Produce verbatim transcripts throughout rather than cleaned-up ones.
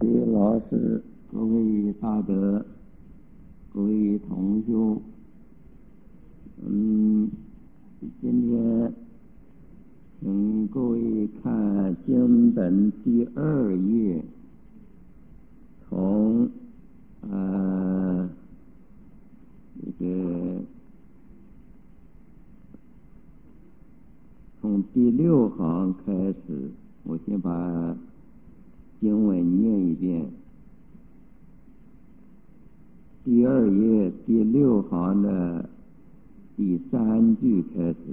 各位老师、各位大德、各位同修，嗯，今天请各位看经本第二页，从呃这个从第六行开始，我先把经文念一遍。第二页第六行的第三句开始：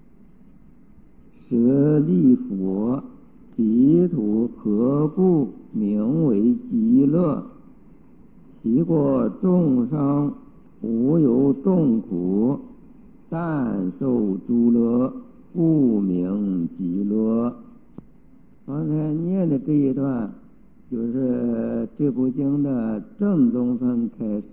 舍利佛，彼土何故名为极乐？其过众生无有众苦，但受诸乐，故名极乐。刚才念的这一段就是这部经的正宗分开始。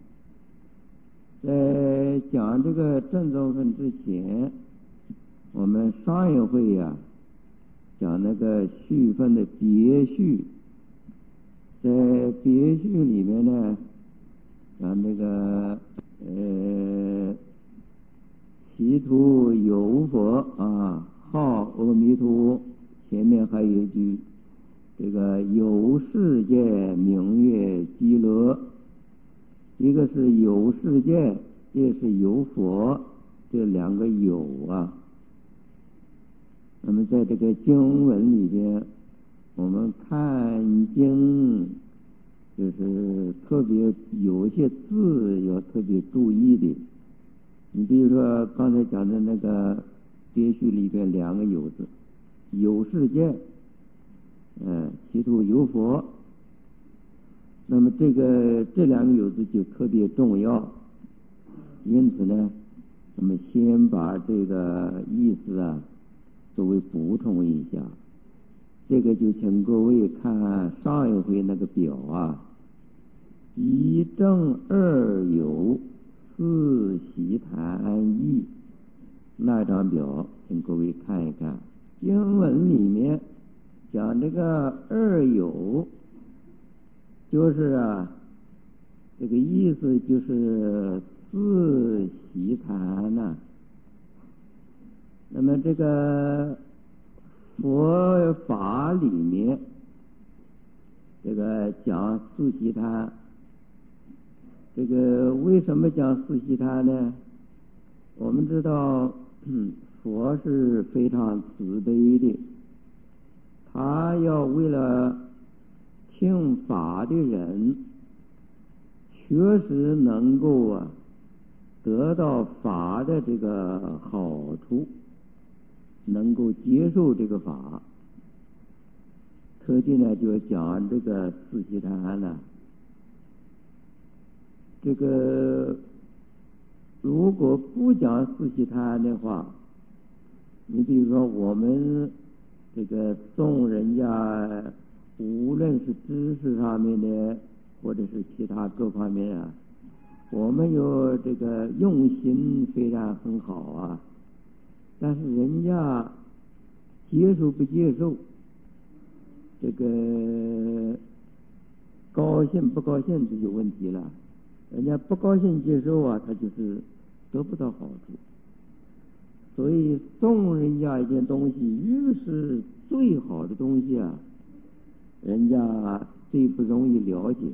在讲这个正宗分之前，我们上一回呀、啊、讲那个序分的别序，在别序里面呢，讲那个呃，其途有佛啊，号阿弥陀，前面还有一句，这个有世界名曰极乐，一个是有世界，一个是有佛，这两个有啊。那么在这个经文里边，我们看经就是特别有些字要特别注意的。你比如说刚才讲的那个别序里边两个有字，有世界，嗯，其途有佛。那么这个这两个有字就特别重要，因此呢，那么先把这个意思啊作为补充一下。这个就请各位看上一回那个表啊，一正二有四喜谈义那张表，请各位看一看。经文里面讲这个二有，就是啊，这个意思就是四喜谈呐、啊。那么这个佛法里面，这个讲四喜谈，这个为什么讲四喜谈呢？我们知道，嗯，佛是非常慈悲的，他要为了听法的人确实能够啊得到法的这个好处，能够接受这个法，特地呢就讲这个四喜谈呢。这个如果不讲四喜谈的话，你比如说我们这个送人家，无论是知识上面的，或者是其他各方面啊，我们有这个用心非常很好啊，但是人家接受不接受，这个高兴不高兴这就问题了。人家不高兴接受啊，他就是得不到好处。所以送人家一件东西，越是最好的东西啊，人家最不容易了解。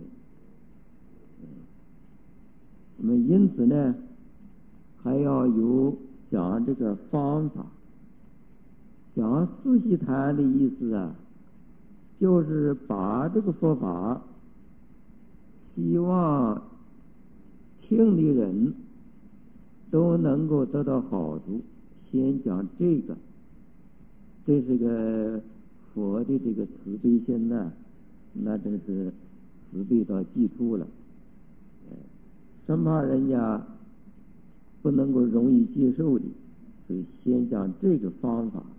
那么因此呢，还要有讲这个方法。讲四喜谈的意思啊，就是把这个佛法，希望听的人都能够得到好处。先讲这个，这是个佛的这个慈悲心呢、啊，那真是慈悲到极处了。生怕人家不能够容易接受的，所以先讲这个方法。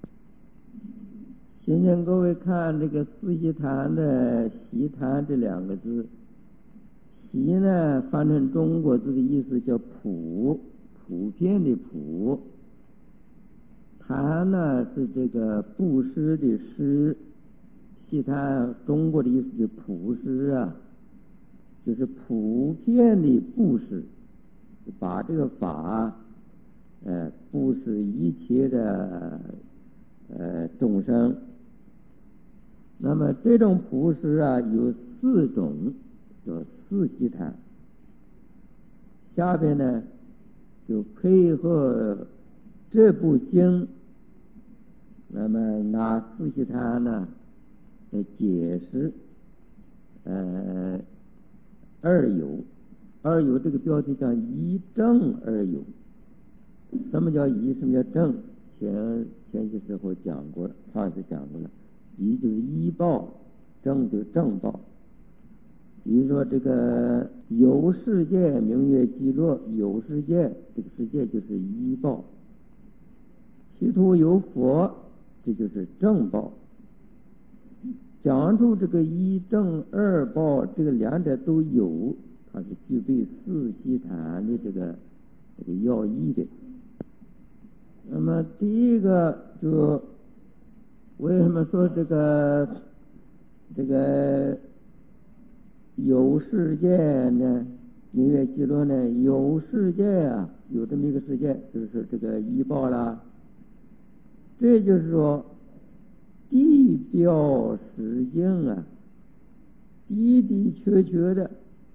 现在各位看这个四喜谈的喜谈这两个字，喜呢翻成中国字的意思叫普，普遍的普。谈呢是这个布施的施， 其他中国的意思就普施啊，就是普遍的布施，把这个法呃布施一切的呃众生。那么这种布施啊有四种，叫四悉檀。下边呢就配合这部经，那么拿四悉檀呢来解释呃二有。二有这个标题叫一正二有。什么叫一，什么叫正？前前些时候讲过了，上次讲过了。一就是依报，正就是正报。比如说这个有世界名曰极乐，有世界这个世界就是依报。其途有佛，这就是正报。讲出这个一正二报，这个两者都有，它是具备四悉檀的这个这个要义的。那么第一个就为什么说这个这个有世界呢？名曰极乐呢？有世界啊，有这么一个世界，就是这个依报啦。这就是说地标实境啊，的的确确的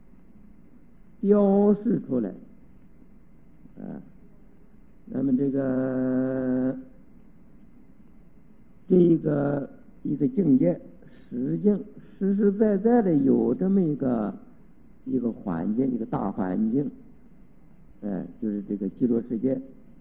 标示出来啊。那么这个这个一个境界实境，实实在在的有这么一个一个环境，一个大环境，哎，就是这个极乐世界。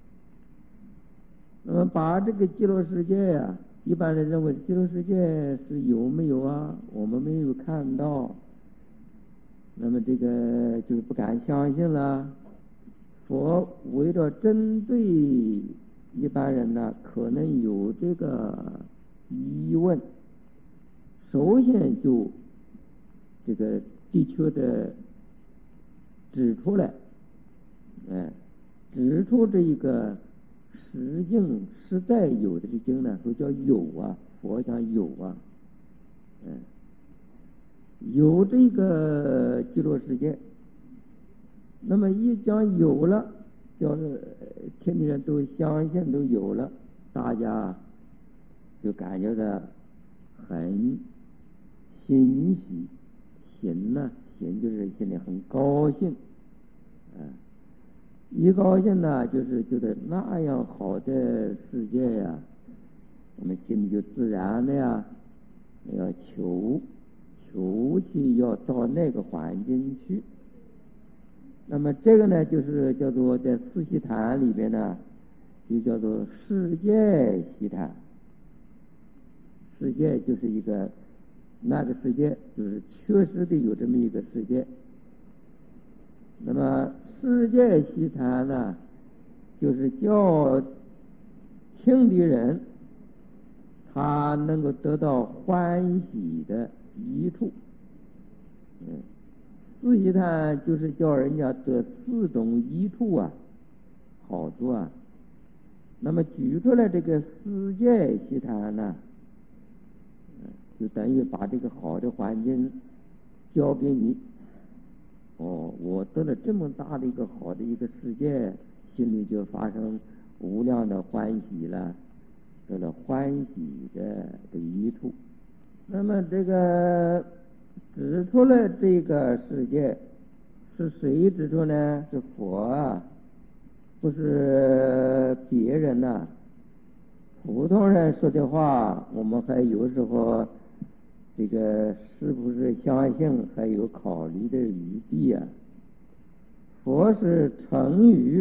那么把这个极乐世界呀、啊，一般人认为极乐世界是有没有啊？我们没有看到，那么这个就不敢相信了。佛为了针对一般人呢，可能有这个疑问，首先就这个的确的指出来，哎，指出这一个实境实在有的这经呢，说叫有啊，佛讲有啊，嗯，有这个极乐世界。那么一讲有了，就是天地人都相信都有了，大家就感觉到很欣喜，心呢，心就是心里很高兴，啊，一高兴呢，就是觉得那样好的世界呀，我们心里就自然的呀，要求求去要到那个环境去。那么这个呢，就是叫做在四悉檀里边呢，就叫做世界悉檀。世界就是一个那个世界，就是确实的有这么一个世界。那么世界悉檀呢，就是叫听的人他能够得到欢喜的益处。嗯。四悉檀就是叫人家得四种益处啊，好处啊。那么举出来这个世界悉檀呢，就等于把这个好的环境交给你。哦，我得了这么大的一个好的一个世界，心里就发生无量的欢喜了，得了欢喜的的益处。那么这个指出了这个世界是谁指出呢？是佛啊，不是别人呐、啊。普通人说的话，我们还有时候这个是不是相信还有考虑的余地啊。佛是成语，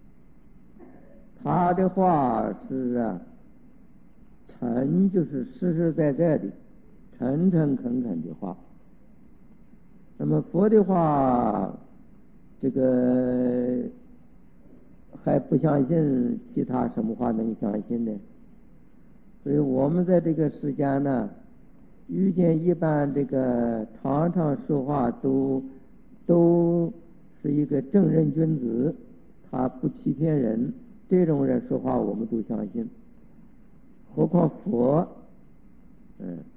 他的话是啊，诚就是实实在在的，诚诚恳恳的话。那么佛的话，这个还不相信，其他什么话能相信呢？所以我们在这个世间呢，遇见一般这个常常说话都都是一个正人君子，他不欺骗人，这种人说话我们都相信。何况佛，嗯，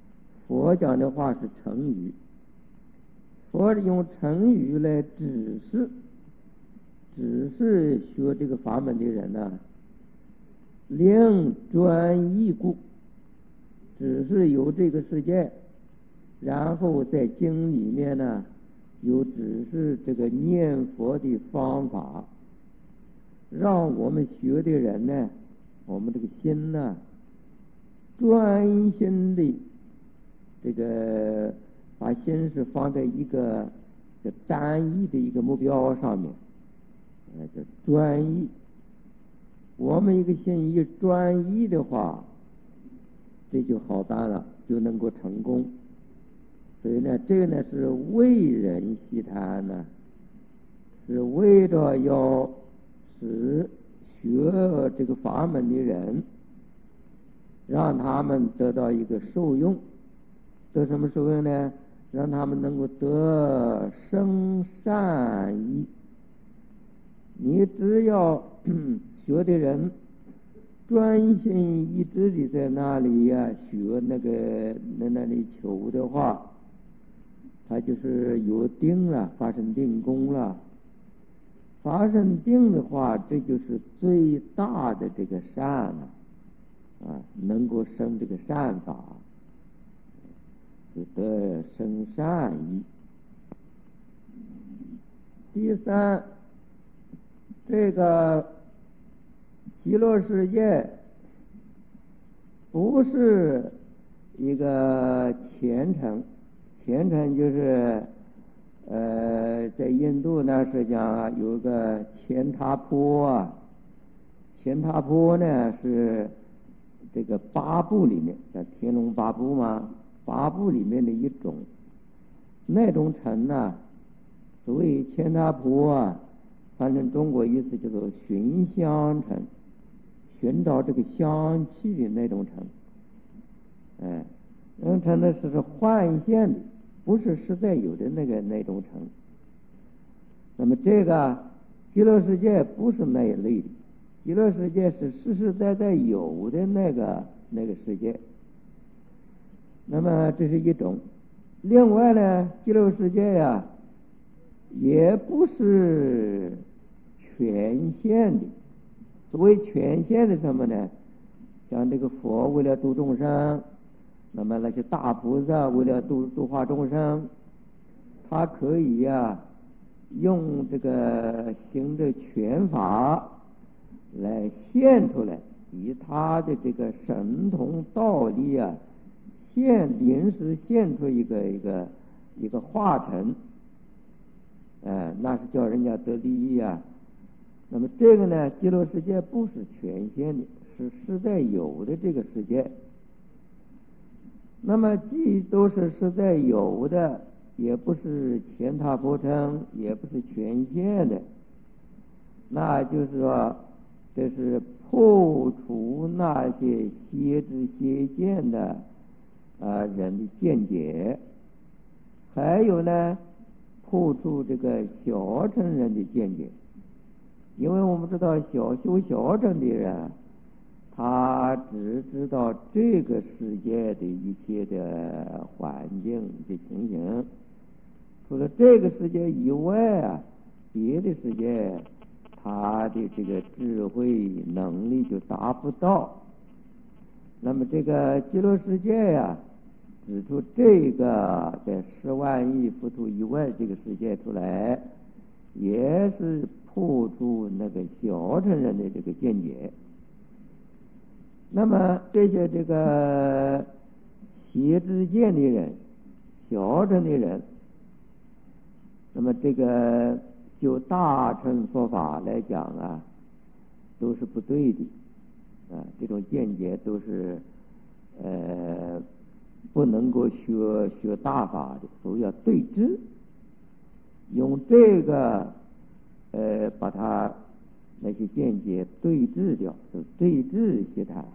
佛讲的话是成语，佛用成语来指示指示学这个法门的人呢，令专一故，只是有这个世界，然后在经里面呢，有指示这个念佛的方法，让我们学的人呢，我们这个心呢，专心的这个把心是放在一个这单一的一个目标上面，呃，叫专一。我们一个心一专一的话，这就好办了，就能够成功。所以呢，这个呢是为人习谈呢，是为着要使学这个法门的人，让他们得到一个受用。得什么受用呢？让他们能够得生善意。你只要学的人专心一致的在那里呀、啊、学那个在那里求的话，他就是有定了，发生定功了。发生定的话，这就是最大的这个善了啊，能够生这个善法，就得生善意。第三，这个极乐世界不是一个虔诚，虔诚就是呃，在印度呢是讲有个乾闼坡啊，乾闼坡呢是这个八部里面，叫天龙八部嘛，八部里面的一种。那种城呢，所谓乾闼坡啊，反正中国意思叫做寻香城，寻找这个香气的那种城。哎，那种城呢是是幻现的，不是实在有的那个那种城。那么这个极乐世界不是那一类的，极乐世界是实实在在有的那个那个世界。那么这是一种。另外呢，极乐世界呀、啊，也不是全现的。所谓全现的什么呢？像这个佛为了度众生，那么那些大菩萨为了度度化众生，他可以呀、啊、用这个行这权法来现出来，以他的这个神通道力啊，现临时现出一个一个一个化成，呃，那是叫人家得利益啊。那么这个呢，极乐世界不是全现的，是实在有的这个世界。那么既都是实在有的，也不是乾闼坡城，也不是全现的，那就是说，这是破除那些邪知邪见的啊、呃、人的见解，还有呢，破除这个小乘人的见解。因为我们知道小修小乘的人，他只知道这个世界的一切的环境的情形，除了这个世界以外啊，别的世界他的这个智慧能力就达不到。那么这个极乐世界呀、啊，指出这个在十万亿佛土以外这个世界出来，也是破除那个小乘人的这个见解。那么这些这个邪知见的人，小乘的人，那么这个就大乘佛法来讲啊，都是不对的啊，这种见解都是呃不能够学学大法的，所以要对治，用这个呃把它那些见解对治掉，就对治邪谈。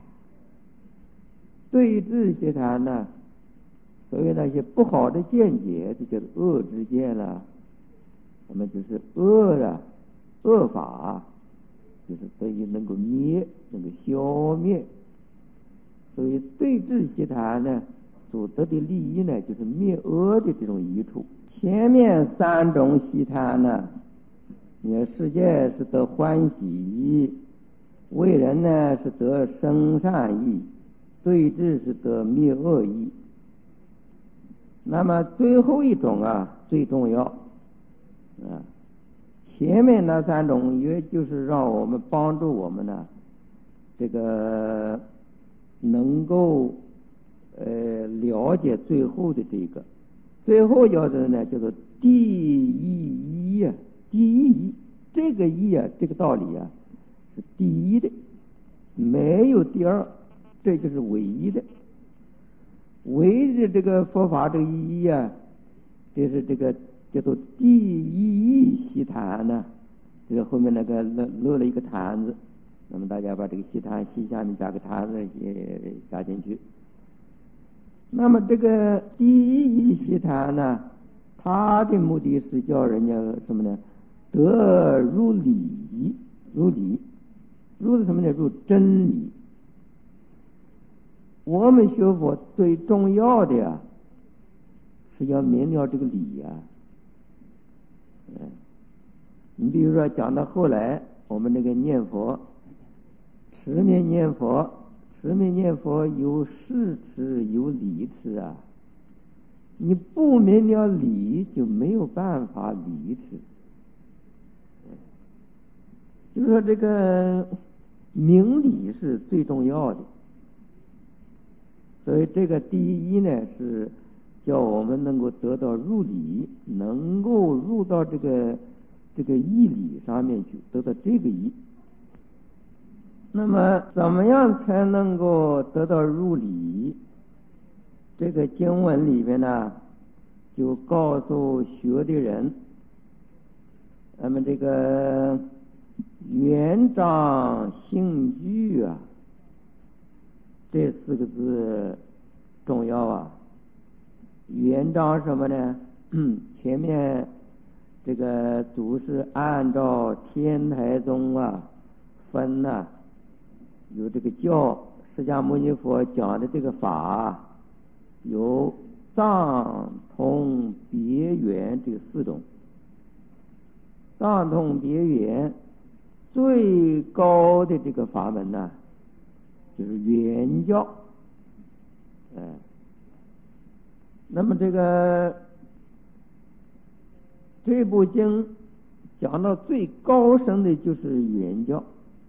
对治邪谈呢，所以那些不好的见解，这叫恶知见了。那么就是恶的恶法，就是得以能够灭，能够消灭。所以对治邪谈呢， 所得的利益呢，就是灭恶的这种益处。前面三种习谈呢，你世界是得欢喜，为人呢是得生善意，对治是得灭恶意。那么最后一种啊最重要啊，前面那三种也就是让我们帮助我们呢，这个能够呃了解最后的这个，最后要的呢叫做第一义啊，第一义，这个义啊，这个道理啊是第一的，没有第二，这就是唯一的。唯的这个佛法这个意义啊，这是这个叫做第一义习谈呢。这个后面那个漏漏了一个坛子，那么大家把这个习谈习下面加个坛子也加进去。那么这个第一义习谈呢，它的目的是叫人家什么呢？得入理，入理，入的什么呢？入真理。我们学佛最重要的呀，是要明了这个理呀。嗯，你比如说讲到后来，我们那个念佛，持名念佛，持名念佛有事持有理持啊。你不明了理，就没有办法理持。就是说这个明理是最重要的。所以这个第一呢，是叫我们能够得到入理，能够入到这个这个义理上面去，得到这个义。那么怎么样才能够得到入理？这个经文里面呢，就告诉学的人，那么这个圆章性具啊，这四个字重要啊。圆章什么呢？前面这个祖是按照天台宗啊分啊，有这个教释迦牟尼佛讲的这个法，有藏通别圆这四种。藏通别圆最高的这个法门呢，就是圆教。哎，那么这个这部经讲到最高深的就是圆教，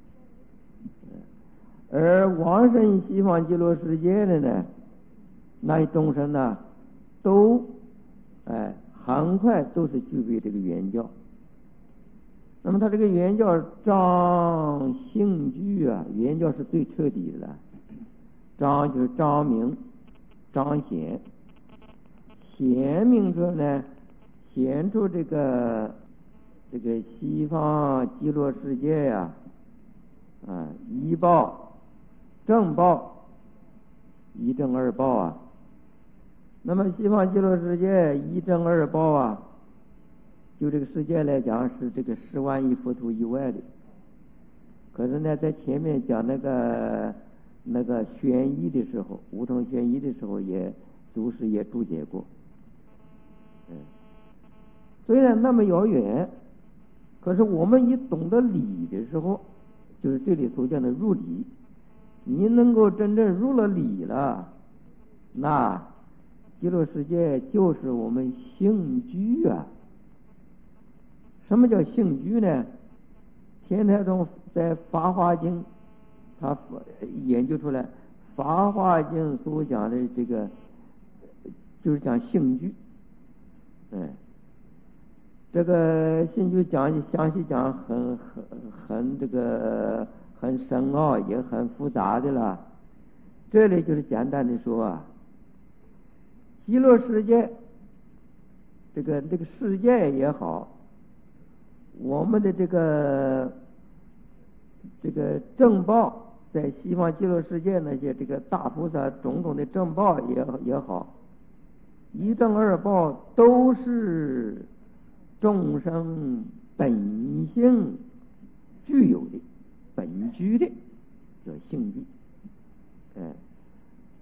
而往生西方极乐世界的呢，那些众生呢，都哎很快都是具备这个圆教。那么他这个圆教彰性具啊，圆教是最彻底的了。彰就是彰明、彰显，显明出呢，显出这个这个西方极乐世界呀、啊，啊，一报、正报、一正二报啊。那么西方极乐世界一正二报啊，就这个世界来讲是这个十万亿佛土以外的。可是呢，在前面讲那个那个宣义的时候，无同宣义的时候也祖师也注解过。嗯，虽然那么遥远，可是我们一懂得理的时候，就是这里所讲的入理，你能够真正入了理了，那极乐世界就是我们性居啊。什么叫性居呢？天台宗在《法华经》他研究出来，《法华经》所讲的这个就是讲性居。哎，这个性居讲详细讲很很很这个很深奥，也很复杂的了。这里就是简单的说啊，极乐世界这个这个世界也好，我们的这个这个正报，在西方极乐世界那些这个大菩萨种种的正报也也好，一正二报都是众生本性具有的、本具的，叫性具。哎，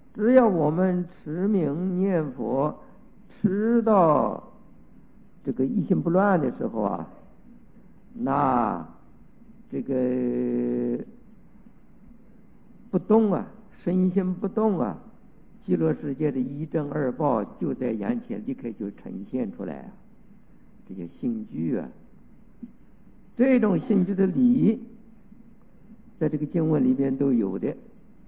只要我们持名念佛，持到这个一心不乱的时候啊，那这个不动啊，身心不动啊，极乐世界的一正二报就在眼前，立刻就呈现出来啊，这些性具啊，这种性具的理，在这个经文里边都有的，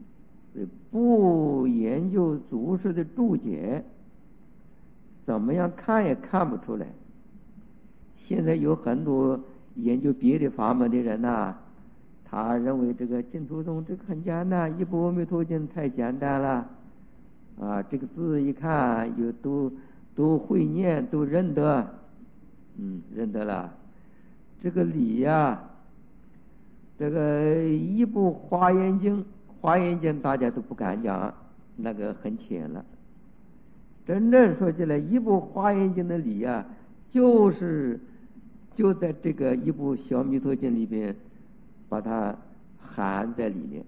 不研究祖师的注解，怎么样看也看不出来。现在有很多研究别的法门的人呐、啊，他认为这个净土宗这个很简单，一部阿弥陀经太简单了啊，这个字一看有都都会念，都认得，嗯，认得了。这个理呀、啊，这个一部华严经，华严经大家都不敢讲，那个很浅了。真正说起来，一部华严经的理呀、啊，就是就在这个一部小弥陀经里边，把它含在里面。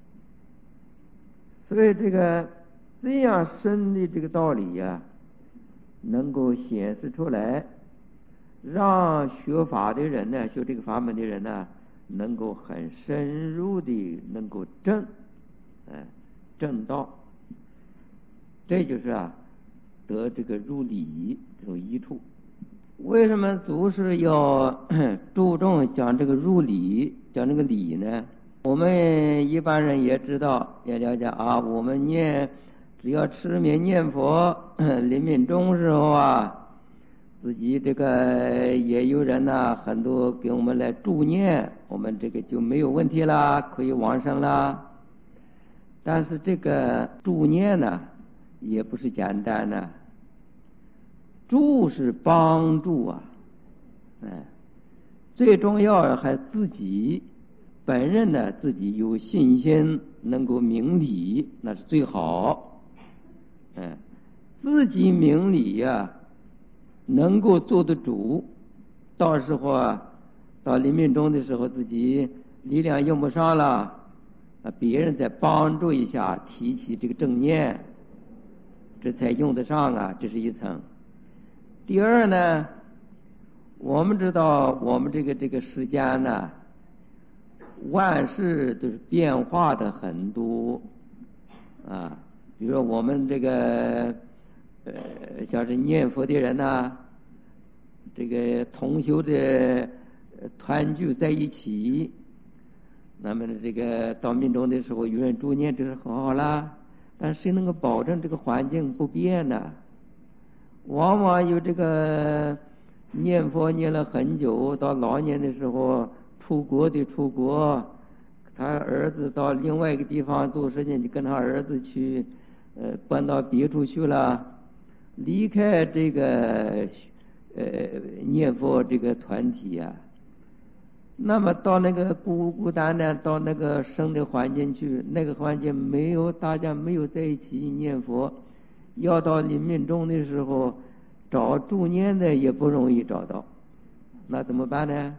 所以这个这样深的这个道理呀、啊，能够显示出来，让学法的人呢，学这个法门的人呢，能够很深入的能够证，哎，证道，这就是啊，得这个入理这种益处。为什么祖师要注重讲这个入理，讲这个理呢？我们一般人也知道，也了解啊。我们念，只要持名念佛，临命终时候啊，自己这个也有人呢、啊，很多给我们来助念，我们这个就没有问题啦，可以往生啦。但是这个助念呢，也不是简单的。助是帮助啊，哎，最重要还自己本人呢，自己有信心，能够明理，那是最好。哎，自己明理呀、啊，能够做得主，到时候啊，到临命终的时候，自己力量用不上了，啊，别人再帮助一下，提起这个正念，这才用得上啊，这是一层。第二呢，我们知道我们这个这个世间呢，万事都是变化的很多啊。比如说我们这个呃，像是念佛的人呐、啊，这个同修的团聚在一起，那么这个到命中的时候，有人助念，这是很好啦。但谁能够保证这个环境不变呢？往往有这个念佛念了很久，到老年的时候出国的出国，他儿子到另外一个地方做事情，就跟他儿子去呃搬到别处去了，离开这个呃念佛这个团体啊，那么到那个孤孤单单到那个生的环境去，那个环境没有大家没有在一起念佛，要到临命终的时候找助念的也不容易找到，那怎么办呢？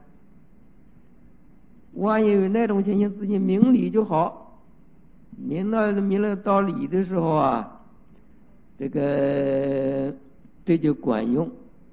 万一有那种情形，自己明理就好，明了明了道理的时候啊，这个这就管用。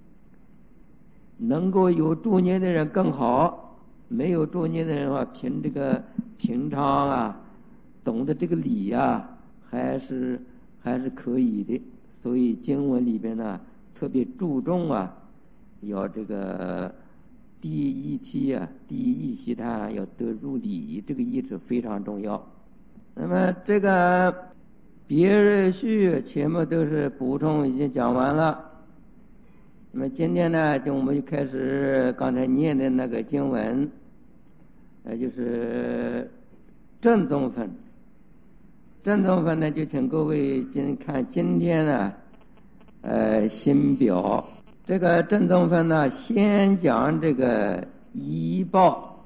能够有助念的人更好，没有助念的人啊，凭这个平常啊，懂得这个理啊，还是还是可以的。所以经文里边呢，特别注重啊，要这个第一题啊，第一习谈要得入理，这个意识非常重要。那么这个别日序前面都是补充已经讲完了。那么今天呢，就我们就开始刚才念的那个经文，呃，就是正宗分。正宗分呢，就请各位今看今天呢，呃，新表这个正宗分呢，先讲这个依报。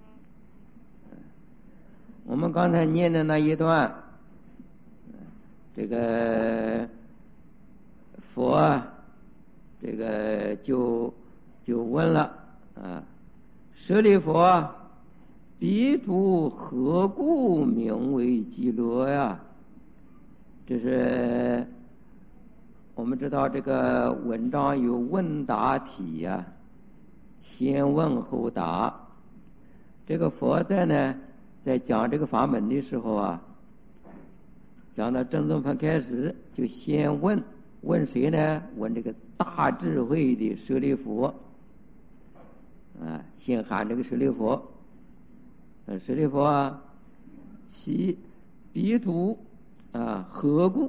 我们刚才念的那一段，这个佛啊。这个就就问了啊，舍利佛，彼土何故名为极乐呀？ 这是我们知道这个文章有问答题呀、啊，先问后答。这个佛在呢在讲这个法门的时候啊，讲到正宗分开始，就先问问谁呢？问这个大智慧的舍利弗啊，先喊这个舍利弗，呃，舍利弗啊，其彼土啊何故？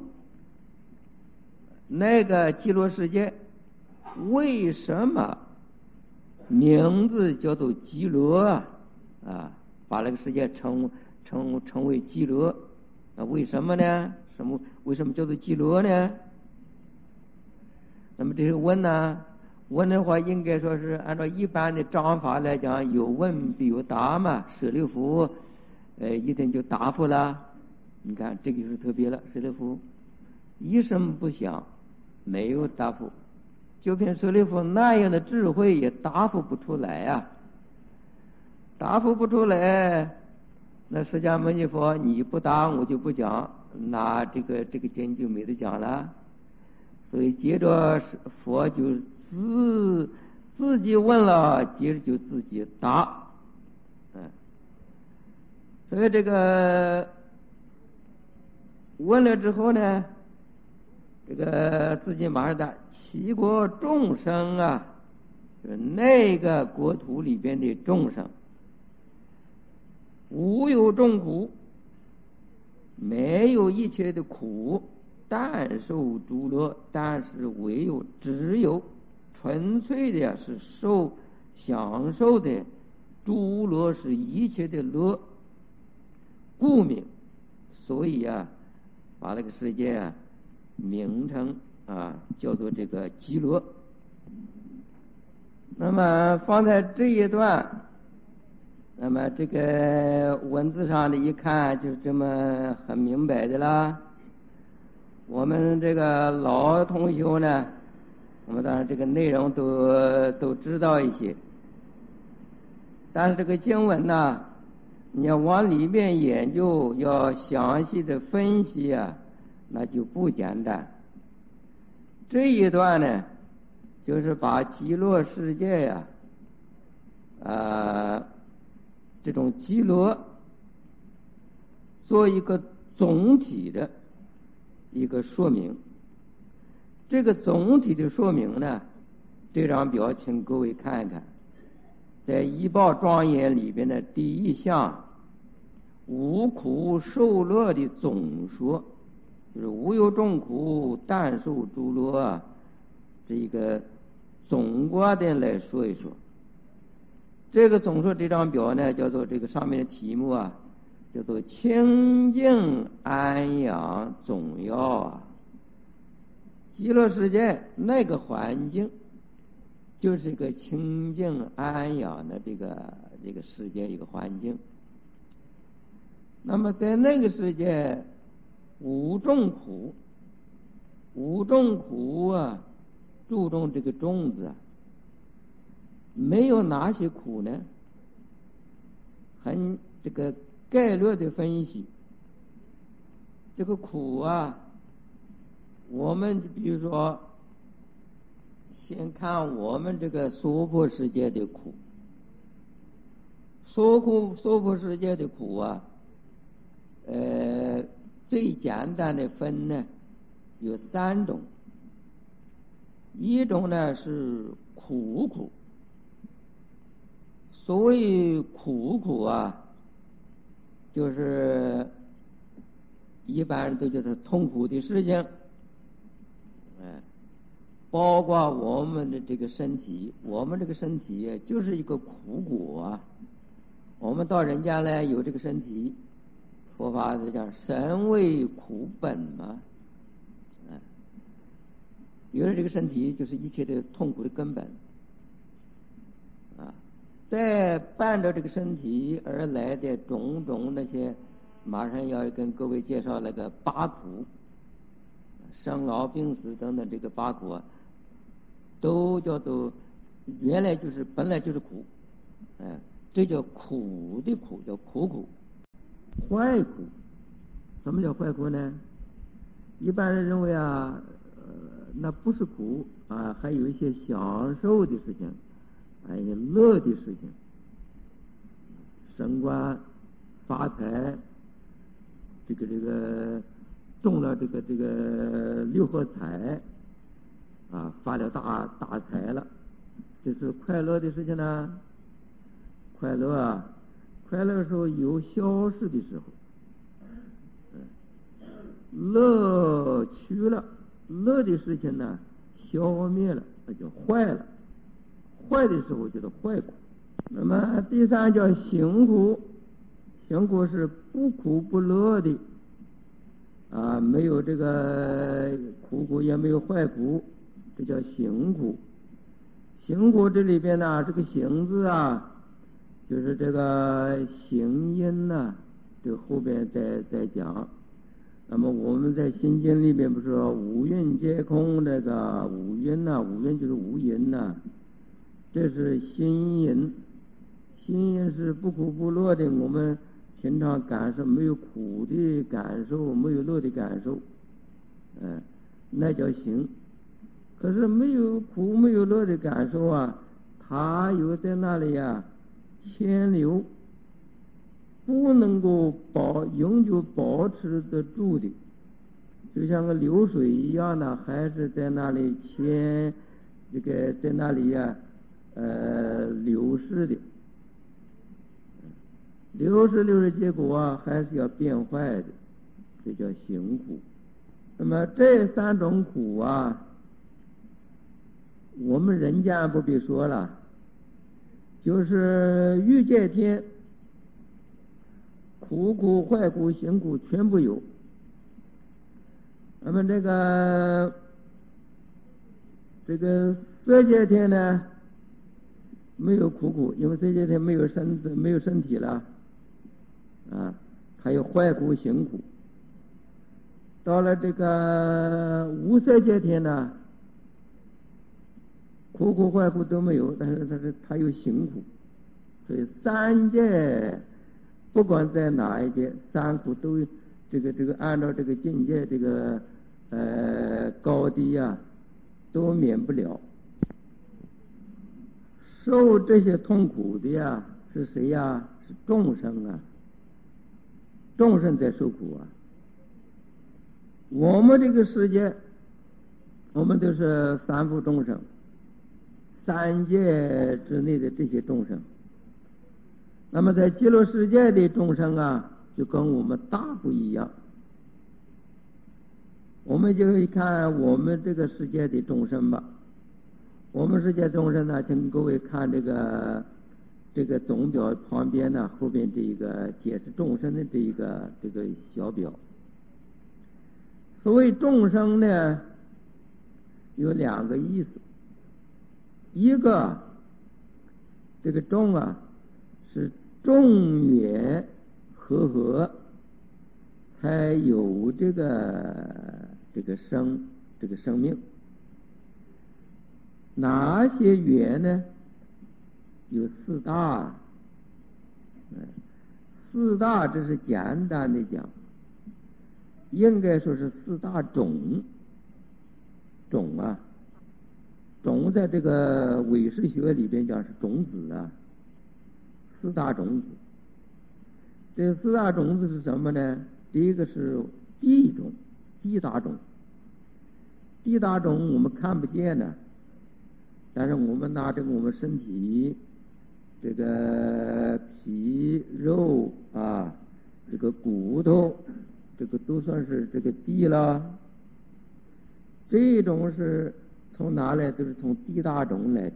那个极乐世界为什么名字叫做极乐啊？啊，把那个世界称称称为极乐啊？为什么呢？什么？为什么叫做极乐呢？那么这个问呢？问的话，应该说是按照一般的章法来讲，有问必有答嘛。舍利弗，呃，一定就答复了。你看，这个就是特别了。舍利弗一声不响，没有答复，就凭舍利弗那样的智慧，也答复不出来啊！答复不出来，那释迦牟尼佛你不答我就不讲，那这个这个经就没得讲了。所以接着佛就自自己问了，接着就自己答，嗯，所以这个问了之后呢，这个自己马上答：其国众生啊，就是那个国土里边的众生，无有众苦，没有一切的苦。但受诸乐，但是唯有只有纯粹的是受享受的诸乐，是一切的乐，故名。所以啊，把那个世界啊名称啊叫做这个极乐。那么放在这一段，那么这个文字上的一看，就这么很明白的啦。我们这个老同学呢，我们当然这个内容都都知道一些，但是这个经文呢，你要往里面研究，要详细的分析啊，那就不简单。这一段呢，就是把极乐世界呀、啊，呃，这种极乐做一个总体的一个说明。这个总体的说明呢，这张表请各位看一看，在医报庄严里边的第一项，无苦受乐的总说，就是无有众苦，但受诸乐啊，这一个总括的来说一说。这个总说这张表呢，叫做这个上面的题目啊，叫做清净安养总要啊。极乐世界那个环境，就是一个清净安养的这个这个世界一个环境。那么在那个世界，无众苦，无众苦啊，注重这个众字啊，没有哪些苦呢？很这个概略的分析，这个苦啊，我们比如说，先看我们这个娑婆世界的苦，娑婆娑婆世界的苦啊，呃，最简单的分呢有三种，一种呢是苦苦。所谓苦苦啊，就是一般人都觉得痛苦的事情，哎，包括我们的这个身体，我们这个身体就是一个苦果啊。我们到人家来有这个身体，佛法是讲身为苦本嘛，哎，有了这个身体就是一切的痛苦的根本啊。再伴着这个身体而来的种种那些，马上要跟各位介绍那个八苦，生老病死等等，这个八苦啊，都叫做原来就是本来就是苦，哎，这叫苦的苦，叫苦苦。坏苦，什么叫坏苦呢？ 一般人认为啊，呃，那不是苦啊，还有一些享受的事情，还有乐的事情，升官发财，这个这个中了这个这个六合彩啊，发了大大财了，这是快乐的事情呢。快乐啊，快乐的时候有消失的时候，乐去了，乐的事情呢消灭了，那就坏了，坏的时候叫做坏苦。那么第三叫行苦，行苦是不苦不乐的啊，没有这个苦苦也没有坏苦，这叫行苦。行苦这里边呢，这个行字啊，就是这个行因呢，这个后边再再讲。那么我们在心经里面不是说五蕴皆空，这个五蕴呐，五蕴就是无因呐，这是心因，心因是不苦不乐的，我们平常感受没有苦的感受，没有乐的感受，嗯，那叫行。可是没有苦没有乐的感受啊，它有在那里呀牵流，不能够保永久保持得住的，就像个流水一样的，还是在那里牵这个在那里呀呃流逝的，流逝流逝结果啊还是要变坏的，这叫行苦。那么这三种苦啊，我们人间不必说了，就是欲界天苦苦坏苦行苦全部有。那么这个这个色界天呢没有苦苦，因为色界天没有身子没有身体了啊，还有坏苦行苦。到了这个无色界天呢，苦苦坏苦都没有，但是它是它有行苦，所以三界不管在哪一界，三苦都这个这个按照这个境界这个呃高低啊，都免不了。受这些痛苦的呀是谁呀？是众生啊，众生在受苦啊。我们这个世界，我们都是凡夫众生，三界之内的这些众生。那么在极乐世界的众生啊，就跟我们大不一样。我们就看我们这个世界的众生吧。我们世界众生呢，请各位看这个这个总表旁边呢，后边这一个解释众生的这一个这个小表。所谓众生呢，有两个意思，一个这个众啊是众缘和合才有这个这个生这个生命。哪些缘呢？有四大，四大这是简单的讲，应该说是四大种。种啊，种在这个唯识学里边讲是种子啊，四大种子。这四大种子是什么呢？第一个是地种，地大种。地大种我们看不见的，但是我们拿这个我们身体这个皮肉啊，这个骨头，这个都算是这个地了。这种是从哪来？都是从地大种来的。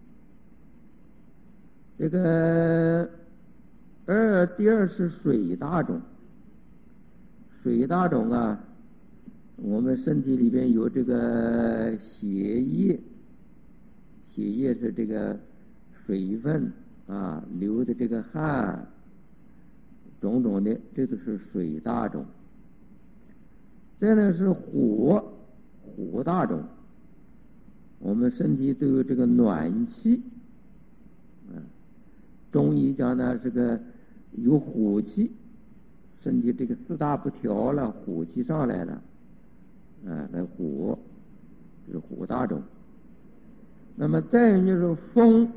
这个二第二是水大种，水大种啊，我们身体里边有这个血液，血液是这个水分啊，流的这个汗，种种的，这都是水大种。再呢是火，火大种，我们身体都有这个暖气，啊，中医讲呢，这个有火气，身体这个四大不调了，火气上来了， 啊，那火就是火大种。那么再就是风，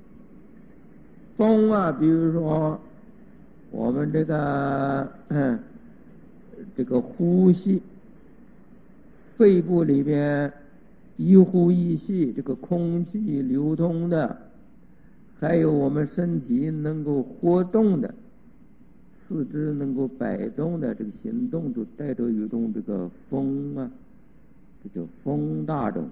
风啊，比如说我们这个嗯，这个呼吸，肺部里边一呼一吸，这个空气流通的，还有我们身体能够活动的，四肢能够摆动的这个行动，就带着有一种这个风啊，这叫风大种。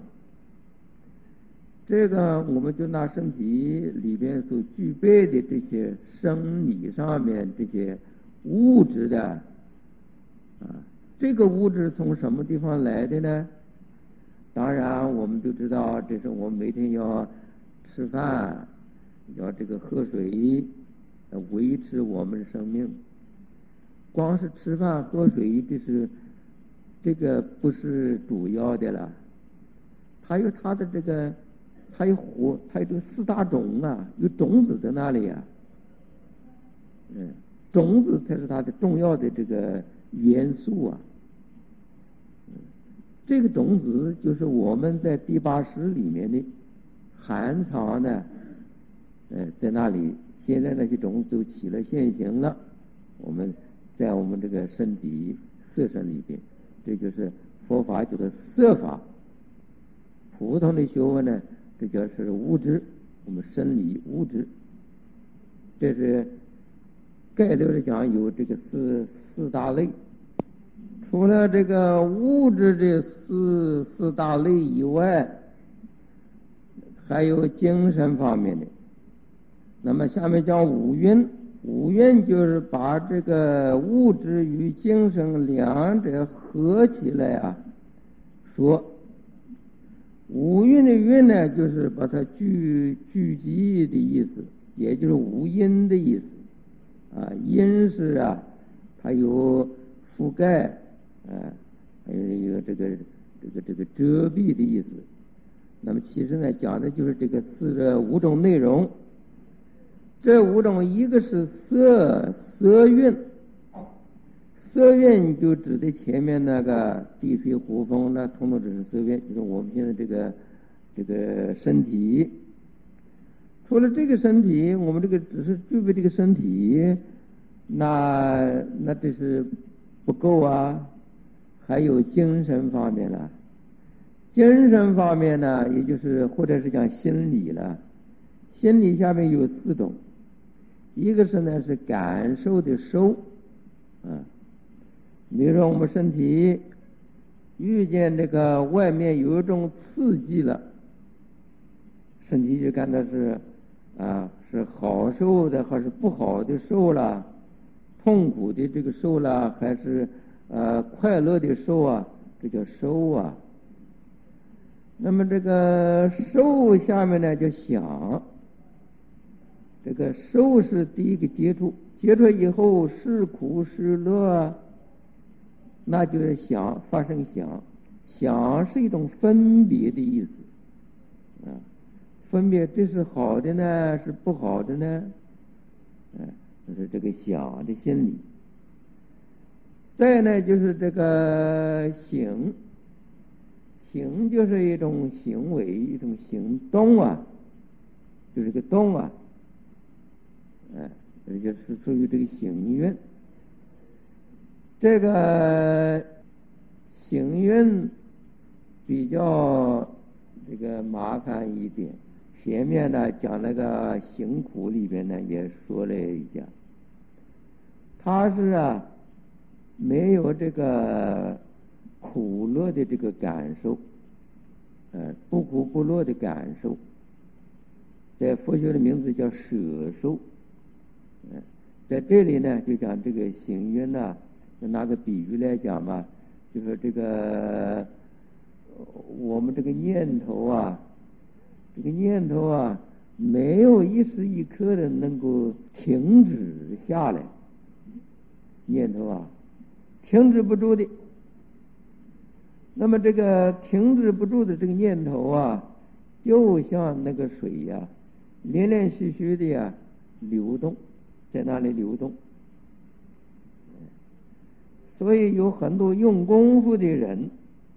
这个我们就拿身体里边所具备的这些生理上面这些物质的啊，这个物质从什么地方来的呢？当然我们就知道，这是我们每天要吃饭，要这个喝水，维持我们的生命。光是吃饭喝水，这是这个不是主要的了，还有它的这个。它有火，它有这个四大种啊，有种子在那里啊，嗯，种子才是它的重要的这个元素啊。嗯，这个种子就是我们在第八识里面的含藏的，呃，在那里，现在那些种子都起了现行了，我们在我们这个身体色身里边，这就是佛法叫做色法。普通的学问呢，这就是物质，我们生理物质，这是概略的讲有这个四四大类。除了这个物质的四四大类以外，还有精神方面的。那么下面讲五蕴，五蕴就是把这个物质与精神两者合起来啊说。五蕴的蕴呢，就是把它聚聚集的意思，也就是五阴的意思啊。阴是啊，它有覆盖啊，还有一个这个这个这个遮蔽的意思。那么其实呢，讲的就是这个四个五种内容。这五种，一个是色色蕴，色蕴就指的前面那个地水火风，那统统只是色蕴，就是我们现在这个这个身体。除了这个身体，我们这个只是具备这个身体，那那这是不够啊。还有精神方面了，精神方面呢，也就是或者是讲心理了。心理下面有四种，一个是呢是感受的受啊。比如说我们身体遇见这个外面有一种刺激了，身体就感到是啊是好受的还是不好的受了，痛苦的这个受了还是呃快乐的受啊，这叫受啊。那么这个受下面呢叫想，这个受是第一个接触，接触以后是苦是乐，那就是想，发生想，想是一种分别的意思啊，分别这是好的呢，是不好的呢，啊，就是这个想的心理。再呢就是这个行，行就是一种行为，一种行动啊，就是个动啊，哎、啊，这就是属于这个行运。这个行运比较这个麻烦一点，前面呢讲那个行苦里边呢也说了一下，它是啊没有这个苦乐的这个感受，呃不苦不乐的感受，在佛学的名字叫舍受。呃、在这里呢就讲这个行运呢，拿个比喻来讲吧，就说这个我们这个念头啊，这个念头啊，没有一时一刻的能够停止下来，念头啊，停止不住的。那么这个停止不住的这个念头啊，就像那个水呀、啊，连连续续的呀、啊、流动，在那里流动。所以有很多用功夫的人，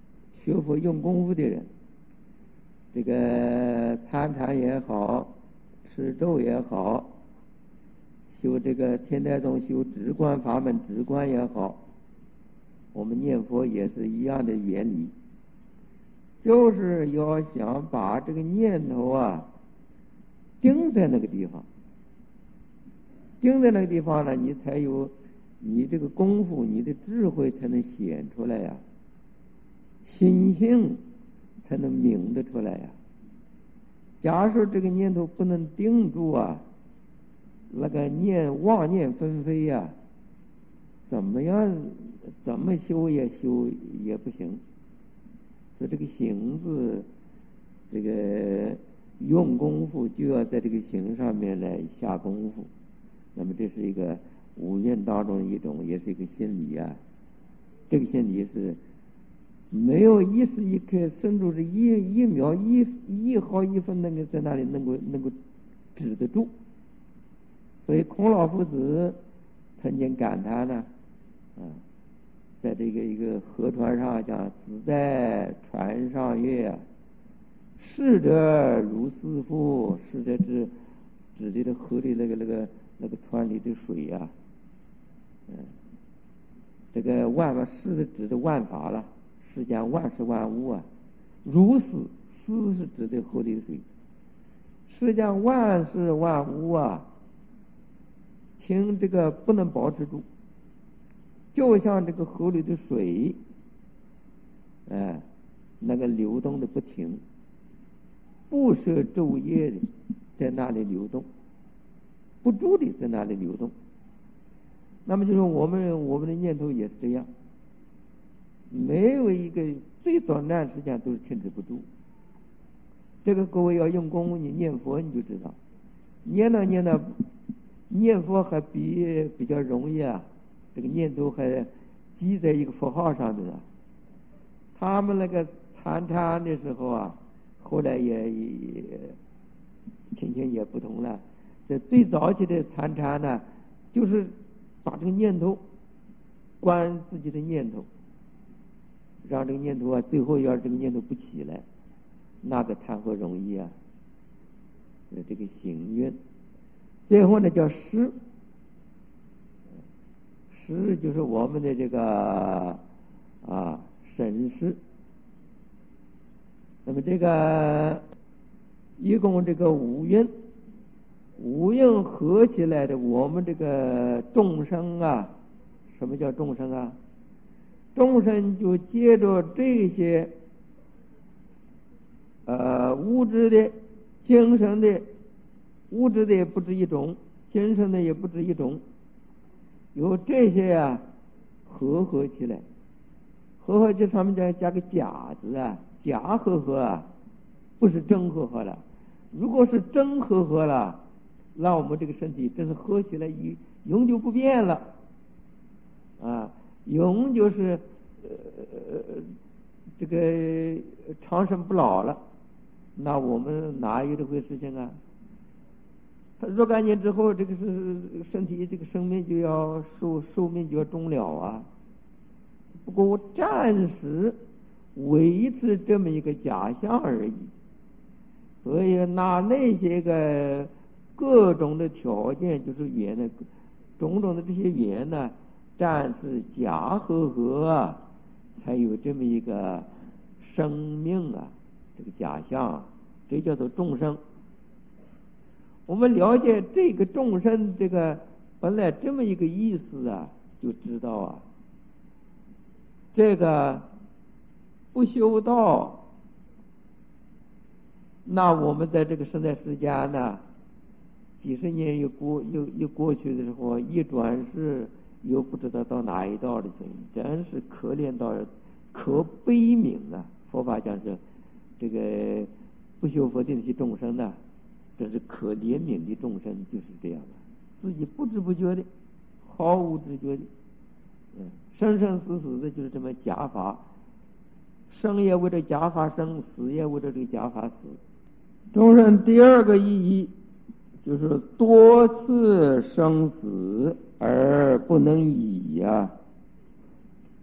学佛用功夫的人，这个参禅也好，持咒也好，修这个天台宗修止观法门止观也好，我们念佛也是一样的原理，就是要想把这个念头啊定在那个地方，定在那个地方呢，你才有你这个功夫，你的智慧才能显出来呀、啊，心性才能明得出来呀、啊。假如说这个念头不能定住啊，那个念妄念纷飞呀、啊，怎么样怎么修也修也不行。所以这个行字，这个用功夫就要在这个行上面来下功夫。那么这是一个五蕴当中一种，也是一个心理啊。这个心理是没有一时一刻，甚至是一一秒一一毫一分能够在那里能够能够止得住。所以孔老夫子曾经感叹呢，啊，在这个一个河船上讲，子在船上月，逝者如斯夫。逝者指指的这河里那个那个那个船里的水呀、啊，嗯，这个万法是的指的万法了，世间万事万物啊，如斯斯是指的河里的水，世间万事万物啊，听这个不能保持住，就像这个河里的水，哎，那个流动的不停，不舍昼夜的在那里流动，不住的在那里流动。那么就是我们我们的念头也是这样，没有一个最短暂时间都是停止不住。这个各位要用功，你念佛你就知道，念了念了，念佛还比比较容易啊，这个念头还记在一个符号上面啊。他们那个参禅的时候啊，后来也也情形也不同了。这最早期的参禅呢，就是把这个念头关自己的念头，让这个念头啊，最后要是这个念头不起来，那个谈何容易啊！这个行愿，最后呢叫识，识就是我们的这个啊审视。那么这个一共这个五蕴，五蕴合起来的，我们这个众生啊，什么叫众生啊？众生就借着这些呃物质的、精神的，物质的也不止一种，精神的也不止一种，有这些啊合合起来，合合这上面再加个假字啊，假合合啊，不是真合合了。如果是真合合了，那我们这个身体真是合起来永永久不变了啊，永就是呃这个长生不老了。那我们哪有这回事情啊？他若干年之后，这个是身体这个生命就要寿寿命就要终了啊。不过我暂时维持这么一个假象而已。所以拿那些个各种的条件，就是缘的种种的这些缘呢，暂时假合合啊，才有这么一个生命啊，这个假象，这叫做众生。我们了解这个众生这个本来这么一个意思啊，就知道啊，这个不修道，那我们在这个生在世间呢，几十年又过又又过去的时候，一转世又不知道到哪一道的去，真是可怜到可悲悯啊！佛法讲是这个不修佛的那些众生呢，这是可怜悯的众生，就是这样的，自己不知不觉的，毫无知觉的，嗯，生生死死的，就是这么假法，生也为了假法生，死也为了这个假法死。众生第二个意义就是多次生死而不能已呀、啊。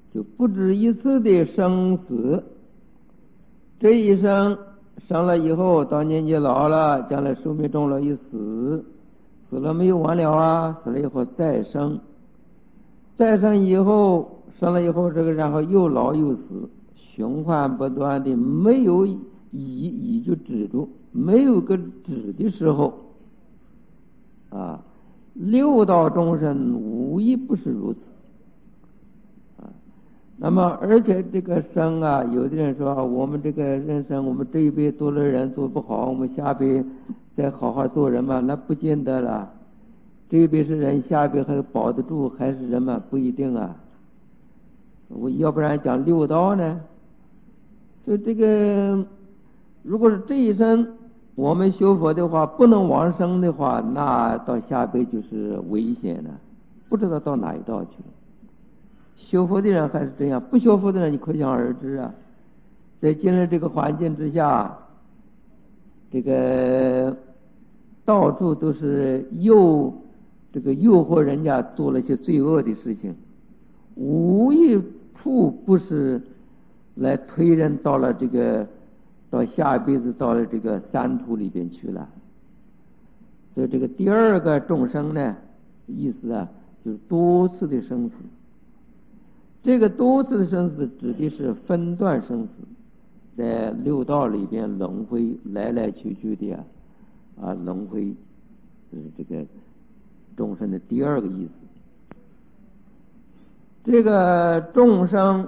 就不止一次的生死。这一生生了以后，到年纪老了，将来寿命终了一死，死了没有完了啊，死了以后再生，再生以后生了以后，这个然后又老又死，循环不断的，没有已已就止住，没有个止的时候啊。六道众生无一不是如此啊。那么而且这个生啊，有的人说我们这个人生，我们这一辈做了人做不好，我们下辈再好好做人嘛，那不见得了。这一辈是人，下一辈还保得住还是人嘛？不一定啊。我要不然讲六道呢？所以这个如果是这一生我们修佛的话，不能往生的话，那到下辈就是危险了，不知道到哪一道去了。修佛的人还是这样，不修佛的人你可想而知啊。在今日这个环境之下，这个到处都是诱这个诱惑人家做了一些罪恶的事情，无一处不是来推人到了这个到下一辈子到了这个三途里边去了。所以这个第二个众生呢，意思啊，就是多次的生死。这个多次的生死指的是分段生死，在六道里边轮回来来去去的啊，啊轮回，就是这个众生的第二个意思。这个众生，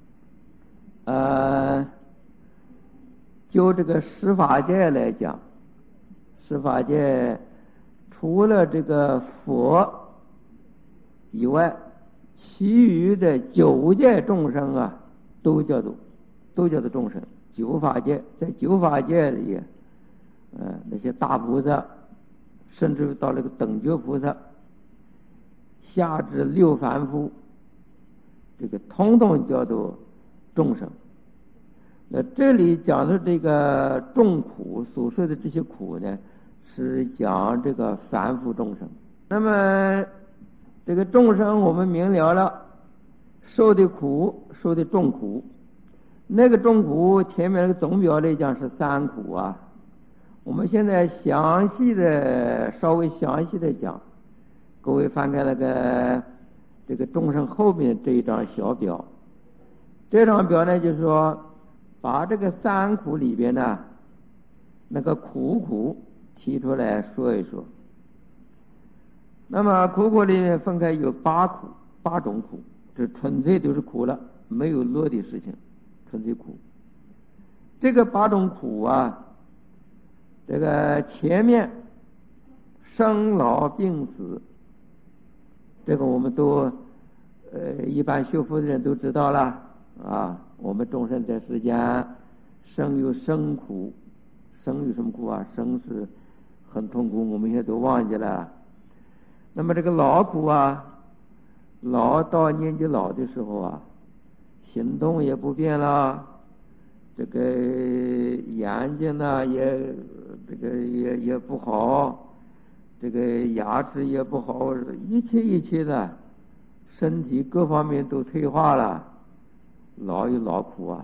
呃。就这个十法界来讲，十法界除了这个佛以外，其余的九界众生啊，都叫做都叫做众生。九法界，在九法界里，呃，那些大菩萨，甚至到那个等觉菩萨，下至六凡夫，这个统统叫做众生。那这里讲的这个众苦所说的这些苦呢，是讲这个凡夫众生。那么这个众生我们明了了，受的苦，受的众苦。那个众苦前面那个总表来讲是三苦啊。我们现在详细的稍微详细的讲，各位翻开那个这个众生后面这一张小表，这张表呢就是说，把这个三苦里边呢，那个苦苦提出来说一说。那么苦苦里面分开有八苦，八种苦，这纯粹都是苦了，没有乐的事情，纯粹苦。这个八种苦啊，这个前面生老病死，这个我们都呃一般修佛的人都知道了啊。我们众生在世间，生有生苦，生有什么苦啊？生是很痛苦，我们现在都忘记了。那么这个老苦啊，老到年纪老的时候啊，行动也不便了，这个眼睛呢也这个也也不好，这个牙齿也不好，一切一切的，身体各方面都退化了。老有老苦啊，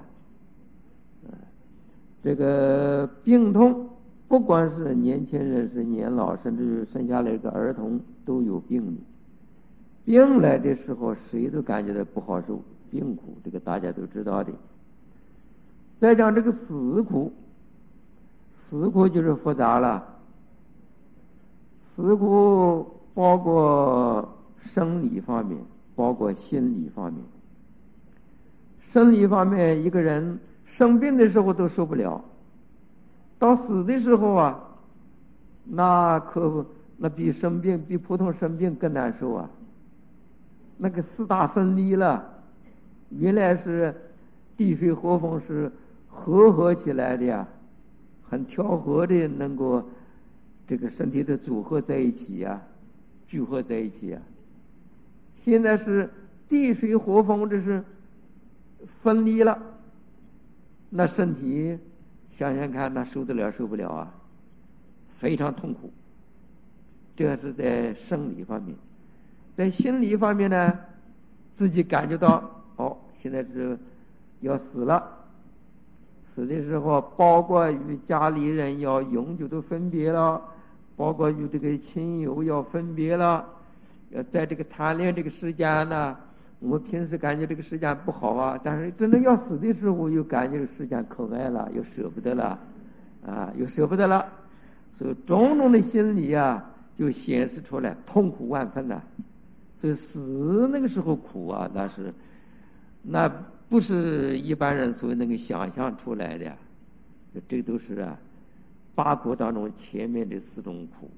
这个病痛，不管是年轻人是年老，甚至生下来一个儿童都有病的。病来的时候，谁都感觉到不好受，病苦，这个大家都知道的。再讲这个死苦，死苦就是复杂了。死苦包括生理方面，包括心理方面。生理方面，一个人生病的时候都受不了，到死的时候啊，那可那比生病比普通生病更难受啊。那个四大分离了，原来是地水火风是和合起来的呀，很调和的，能够这个身体的组合在一起呀，聚合在一起呀。现在是地水火风这是分离了，那身体想想看，那受得了受不了啊，非常痛苦。这是在生理方面。在心理方面呢，自己感觉到哦， 现在是要死了，死的时候包括与家里人要永久的分别了，包括与这个亲友要分别了，要在这个贪恋这个时间呢，我们平时感觉这个时间不好啊，但是真的要死的时候又感觉这个时间可爱了，又舍不得了啊，又舍不得了，所以种种的心理啊就显示出来，痛苦万分了。所以死那个时候苦啊，那是那不是一般人所能够想象出来的，这都是啊八苦当中前面的四种苦。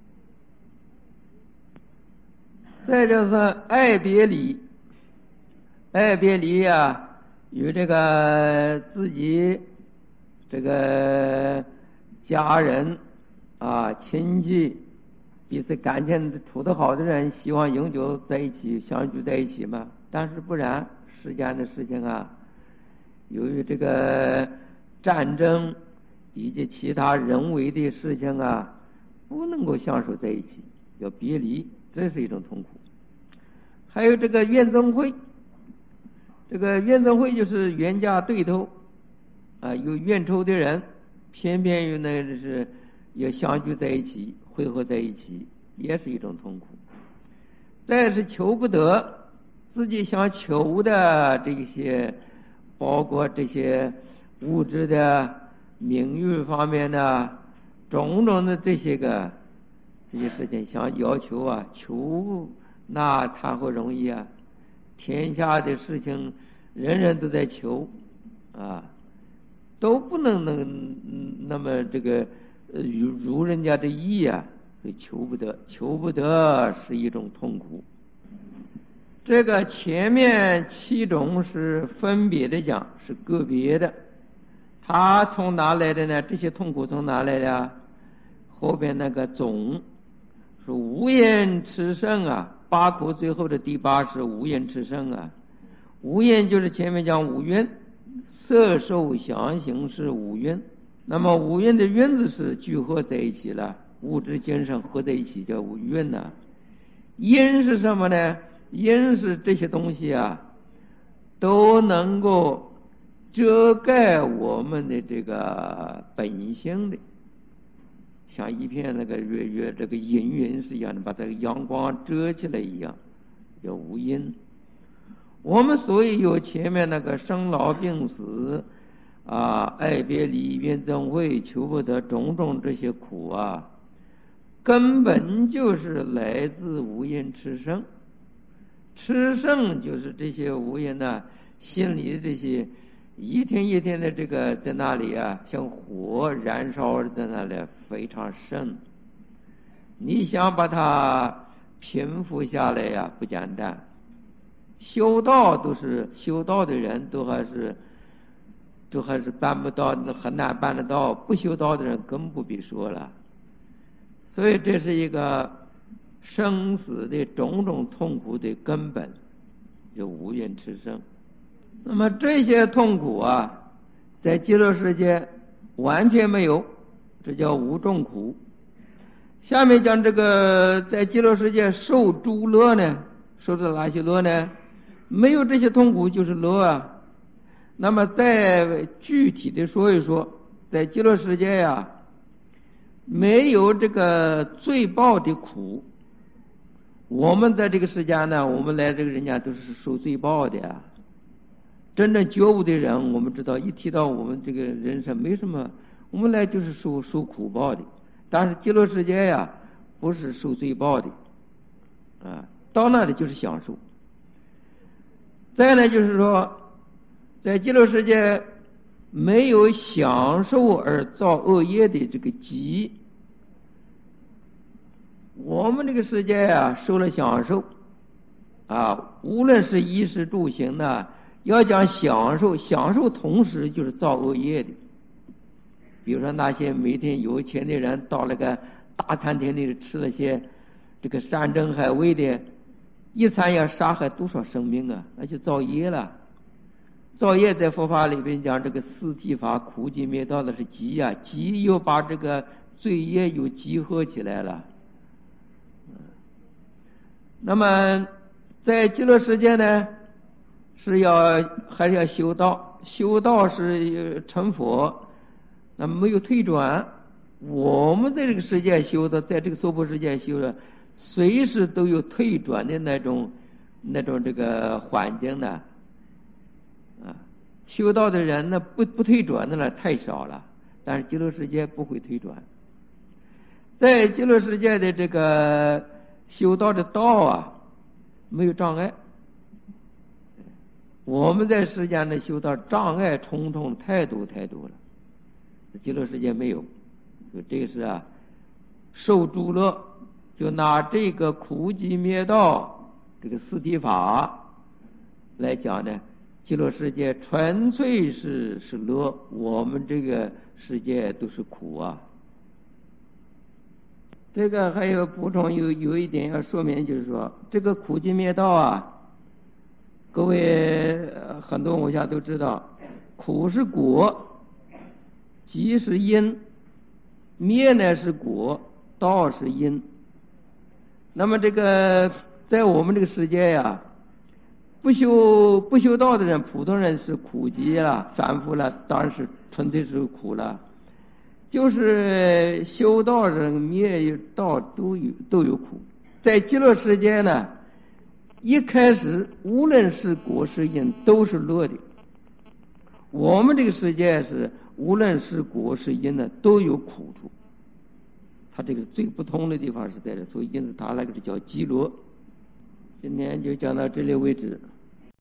再就是爱别离，爱别离啊，与这个自己这个家人啊亲戚彼此感情处得好的人，希望永久在一起，相聚在一起嘛。但是不然，世间的事情啊，由于这个战争以及其他人为的事情啊，不能够相守在一起，要别离，这是一种痛苦。还有这个怨憎会，这个怨憎会就是冤家对头啊，有怨仇的人，偏偏于呢是要相聚在一起，汇合在一起，也是一种痛苦。再是求不得，自己想求的这些，包括这些物质的名誉方面的种种的这些个这些事情，想要求啊求，那谈何容易啊！天下的事情人人都在求啊，都不能能那么这个如如人家的意啊，所以求不得，求不得是一种痛苦。这个前面七种是分别的讲，是个别的，它从哪来的呢？这些痛苦从哪来的？后边那个总是无厌炽盛啊，八苦最后的第八是无厌炽盛啊。无厌就是前面讲五蕴，色受想行识五蕴。那么五蕴的蕴字是聚合在一起了，物质精神合在一起叫五蕴呐。因是什么呢？因是这些东西啊，都能够遮盖我们的这个本性的，像一片那个月月这个阴云是一样的，把这个阳光遮起来一样，叫无因。我们所以有前面那个生老病死啊，爱别离、怨憎会、求不得种种这些苦啊，根本就是来自无因炽盛。炽盛就是这些无因呢，心里的这些一天一天的这个在那里啊，像火燃烧在那里非常盛。你想把它平复下来呀、啊，不简单。修道都是修道的人都还是都还是办不到，很难办得到，不修道的人更不必说了。所以这是一个生死的种种痛苦的根本，就无愿炽盛。那么这些痛苦啊，在极乐世界完全没有，这叫无众苦。下面讲这个在极乐世界受诸乐呢，受的哪些乐呢？没有这些痛苦就是乐啊。那么再具体的说一说，在极乐世界呀、啊，没有这个罪报的苦。我们在这个世界呢，我们来这个人家都是受罪报的啊。真正觉悟的人，我们知道一提到我们这个人生没什么，我们来就是受受苦报的。但是极乐世界呀，不是受罪报的啊，到那里就是享受。再呢，就是说，在极乐世界没有享受而造恶业的这个集。我们这个世界啊，受了享受啊，无论是衣食住行呢，要讲享受，享受同时就是造恶业的。比如说那些每天有钱的人到那个大餐厅里吃了些这个山珍海味的，一餐要杀害多少生命啊，那就造业了。造业在佛法里边讲这个四谛法苦集灭道的是集啊，集又把这个罪业又集合起来了。那么在极乐世界呢， 是要还是要修道，修道是成佛，那没有退转。我们在这个世界修的，在这个娑婆世界修的，随时都有退转的那种那种这个环境的啊。修道的人呢，不不退转的呢太少了，但是极乐世界不会退转。在极乐世界的这个修道的道啊，没有障碍。我们在世间的修道障碍重重太多太多了，极乐世界没有。就这个是啊，受诸乐，就拿这个苦集灭道这个四谛法来讲呢，极乐世界纯粹是是乐，我们这个世界都是苦啊。这个还有补充，有有一点要说明，就是说这个苦集灭道啊，各位很多我想都知道，苦是果，集是因，灭呢是果，道是因。那么这个在我们这个世界呀，不修不修道的人，普通人是苦集了，反复了，当然是纯粹是苦了。就是修道人灭道都有都有苦。在极乐世界呢，一开始无论是果是因都是乐的。我们这个世界是无论是果是因呢都有苦处。它这个最不同的地方是在这，所以因此它那个叫极乐。今天就讲到这里为止。